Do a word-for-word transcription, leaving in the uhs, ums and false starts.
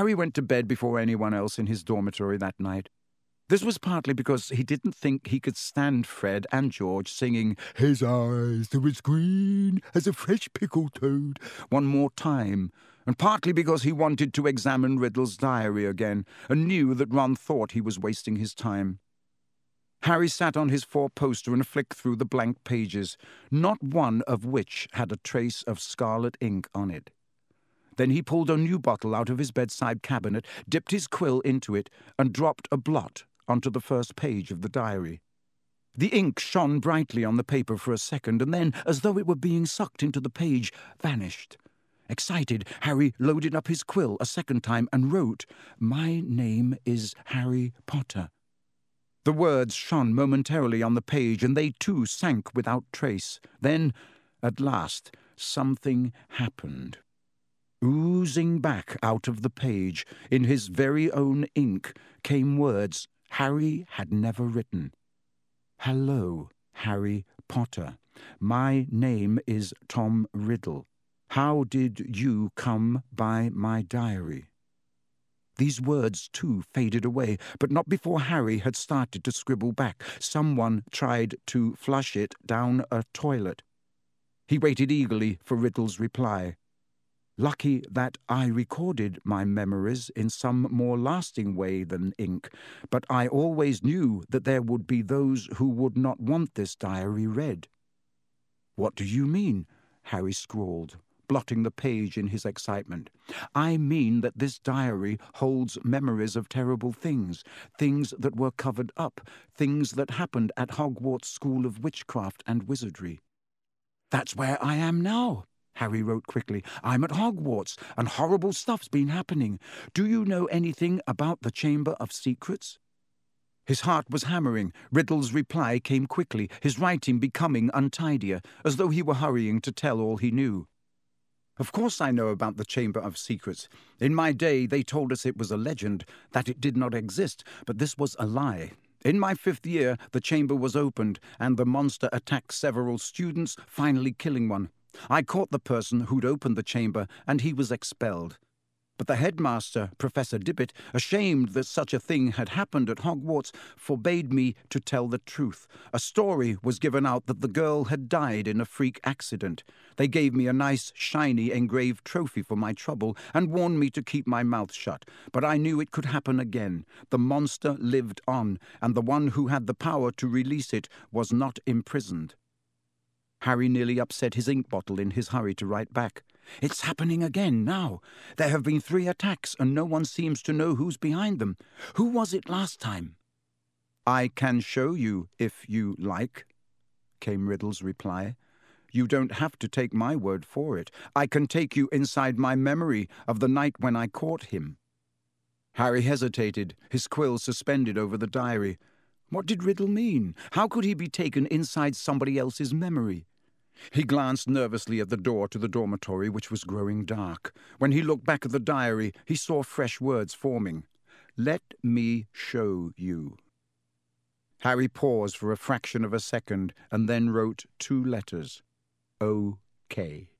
Harry went to bed before anyone else in his dormitory that night. This was partly because he didn't think he could stand Fred and George singing "His eyes, they was green as a fresh pickled toad" one more time, and partly because he wanted to examine Riddle's diary again, and knew that Ron thought he was wasting his time. Harry sat on his four-poster and flicked through the blank pages, not one of which had a trace of scarlet ink on it. Then he pulled a new bottle out of his bedside cabinet, dipped his quill into it, and dropped a blot onto the first page of the diary. The ink shone brightly on the paper for a second, and then, as though it were being sucked into the page, vanished. Excited, Harry loaded up his quill a second time and wrote, "My name is Harry Potter." The words shone momentarily on the page, and they too sank without trace. Then, at last, something happened. Oozing back out of the page, in his very own ink, came words Harry had never written. "Hello, Harry Potter. My name is Tom Riddle. How did you come by my diary?" These words, too, faded away, but not before Harry had started to scribble back. Someone tried to flush it down a toilet. He waited eagerly for Riddle's reply. "Lucky that I recorded my memories in some more lasting way than ink, but I always knew that there would be those who would not want this diary read." "What do you mean?" Harry scrawled, blotting the page in his excitement. "I mean that this diary holds memories of terrible things, things that were covered up, things that happened at Hogwarts School of Witchcraft and Wizardry." "That's where I am now," Harry wrote quickly. "I'm at Hogwarts, and horrible stuff's been happening. Do you know anything about the Chamber of Secrets?" His heart was hammering. Riddle's reply came quickly, his writing becoming untidier, as though he were hurrying to tell all he knew. "Of course I know about the Chamber of Secrets. In my day they told us it was a legend, that it did not exist, but this was a lie. In my fifth year the chamber was opened, and the monster attacked several students, finally killing one. I caught the person who'd opened the chamber, and he was expelled. But the headmaster, Professor Dibbit, ashamed that such a thing had happened at Hogwarts, forbade me to tell the truth. A story was given out that the girl had died in a freak accident. They gave me a nice, shiny, engraved trophy for my trouble and warned me to keep my mouth shut. But I knew it could happen again. The monster lived on, and the one who had the power to release it was not imprisoned." Harry nearly upset his ink bottle in his hurry to write back. "It's happening again now. There have been three attacks, and no one seems to know who's behind them. Who was it last time?" "I can show you, if you like," came Riddle's reply. "You don't have to take my word for it. I can take you inside my memory of the night when I caught him." Harry hesitated, his quill suspended over the diary. What did Riddle mean? How could he be taken inside somebody else's memory? He glanced nervously at the door to the dormitory, which was growing dark. When he looked back at the diary, he saw fresh words forming. "Let me show you." Harry paused for a fraction of a second and then wrote two letters. O K